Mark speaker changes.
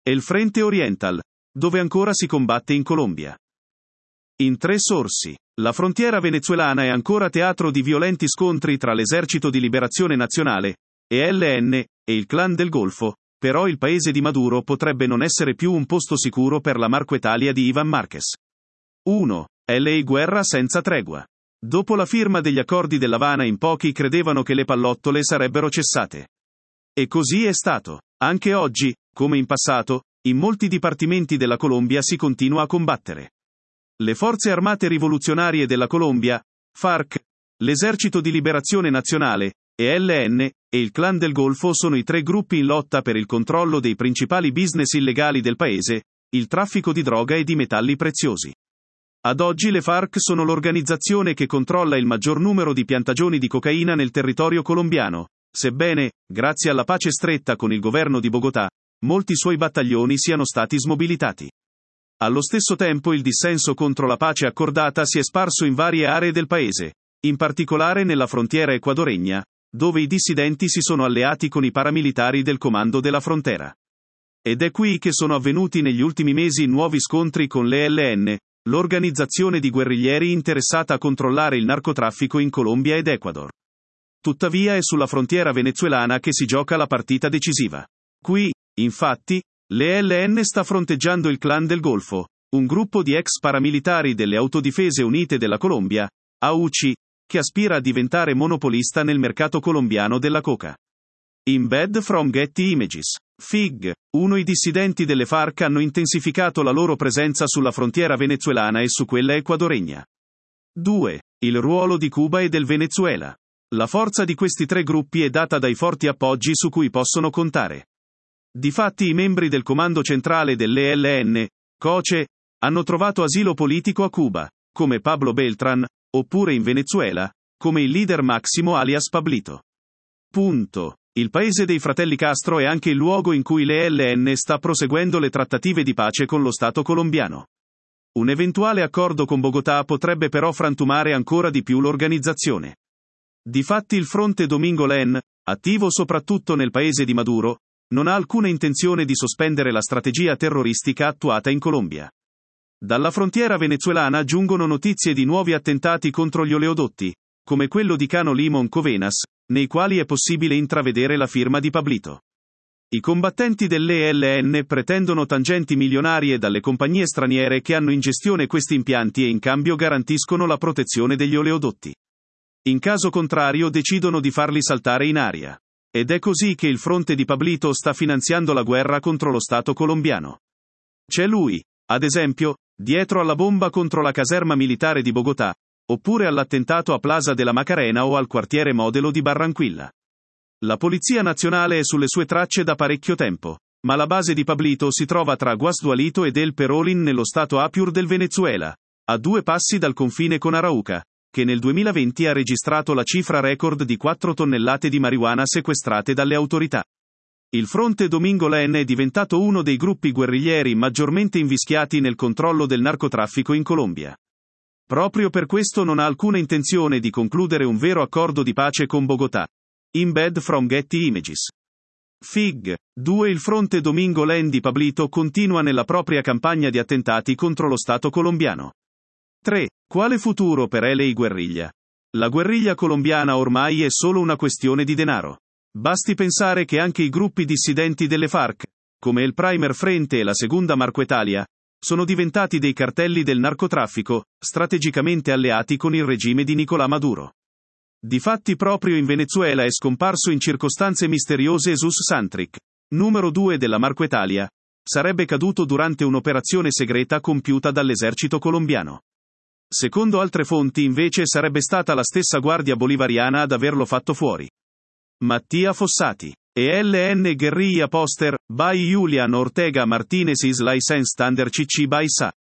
Speaker 1: e il Frente Oriental, dove ancora si combatte in Colombia. In 3 sorsi. La frontiera venezuelana è ancora teatro di violenti scontri tra l'Esercito di Liberazione Nazionale, ELN, e il Clan del Golfo, però il paese di Maduro potrebbe non essere più un posto sicuro per la Marquetalia di Iván Márquez. 1. LA guerra senza tregua. Dopo la firma degli accordi dell'Havana in pochi credevano che le pallottole sarebbero cessate. E così è stato. Anche oggi, come in passato, in molti dipartimenti della Colombia si continua a combattere. Le forze armate rivoluzionarie della Colombia, FARC, l'Esercito di Liberazione Nazionale, ELN, e il Clan del Golfo sono i 3 gruppi in lotta per il controllo dei principali business illegali del paese, il traffico di droga e di metalli preziosi. Ad oggi le FARC sono l'organizzazione che controlla il maggior numero di piantagioni di cocaina nel territorio colombiano, sebbene, grazie alla pace stretta con il governo di Bogotà, molti suoi battaglioni siano stati smobilitati. Allo stesso tempo il dissenso contro la pace accordata si è sparso in varie aree del paese, in particolare nella frontiera ecuadoregna, dove i dissidenti si sono alleati con i paramilitari del Comando della Frontera. Ed è qui che sono avvenuti negli ultimi mesi nuovi scontri con l'ELN, l'organizzazione di guerriglieri interessata a controllare il narcotraffico in Colombia ed Ecuador. Tuttavia è sulla frontiera venezuelana che si gioca la partita decisiva. Qui, infatti, l'ELN sta fronteggiando il Clan del Golfo, un gruppo di ex paramilitari delle Autodifese Unite della Colombia, AUC, che aspira a diventare monopolista nel mercato colombiano della coca. Embed from Getty Images. FIG. 1. I dissidenti delle FARC hanno intensificato la loro presenza sulla frontiera venezuelana e su quella ecuadoregna. 2. Il ruolo di Cuba e del Venezuela. La forza di questi 3 gruppi è data dai forti appoggi su cui possono contare. Difatti i membri del comando centrale dell'ELN, COCE, hanno trovato asilo politico a Cuba, come Pablo Beltrán, oppure in Venezuela, come il leader Máximo alias Pablito. Punto. Il paese dei fratelli Castro è anche il luogo in cui l'ELN sta proseguendo le trattative di pace con lo Stato colombiano. Un eventuale accordo con Bogotà potrebbe però frantumare ancora di più l'organizzazione. Difatti il fronte Domingo Len, attivo soprattutto nel paese di Maduro, non ha alcuna intenzione di sospendere la strategia terroristica attuata in Colombia. Dalla frontiera venezuelana giungono notizie di nuovi attentati contro gli oleodotti, come quello di Cano Limón Covenas, nei quali è possibile intravedere la firma di Pablito. I combattenti dell'ELN pretendono tangenti milionarie dalle compagnie straniere che hanno in gestione questi impianti e in cambio garantiscono la protezione degli oleodotti. In caso contrario decidono di farli saltare in aria. Ed è così che il fronte di Pablito sta finanziando la guerra contro lo Stato colombiano. C'è lui, ad esempio, dietro alla bomba contro la caserma militare di Bogotà, oppure all'attentato a Plaza de la Macarena o al quartiere Modelo di Barranquilla. La Polizia Nazionale è sulle sue tracce da parecchio tempo, ma la base di Pablito si trova tra Guasdualito ed El Perolín nello stato Apure del Venezuela, a 2 passi dal confine con Arauca, che nel 2020 ha registrato la cifra record di 4 tonnellate di marijuana sequestrate dalle autorità. Il fronte Domingo Len è diventato uno dei gruppi guerriglieri maggiormente invischiati nel controllo del narcotraffico in Colombia. Proprio per questo non ha alcuna intenzione di concludere un vero accordo di pace con Bogotà. Embed from Getty Images. FIG. 2. Il fronte Domingo Len di Pablito continua nella propria campagna di attentati contro lo Stato colombiano. 3. Quale futuro per LA guerriglia? La guerriglia colombiana ormai è solo una questione di denaro. Basti pensare che anche i gruppi dissidenti delle FARC, come il Primer Frente e la Segunda Marquetalia, sono diventati dei cartelli del narcotraffico, strategicamente alleati con il regime di Nicolás Maduro. Difatti proprio in Venezuela è scomparso in circostanze misteriose Jesus Santrich, numero 2 della Marquetalia. Sarebbe caduto durante un'operazione segreta compiuta dall'esercito colombiano. Secondo altre fonti invece sarebbe stata la stessa guardia bolivariana ad averlo fatto fuori. Mattia Fossati. ELN Guerrilla Poster, by Julian Ortega Martinez is licensed under CC by SA.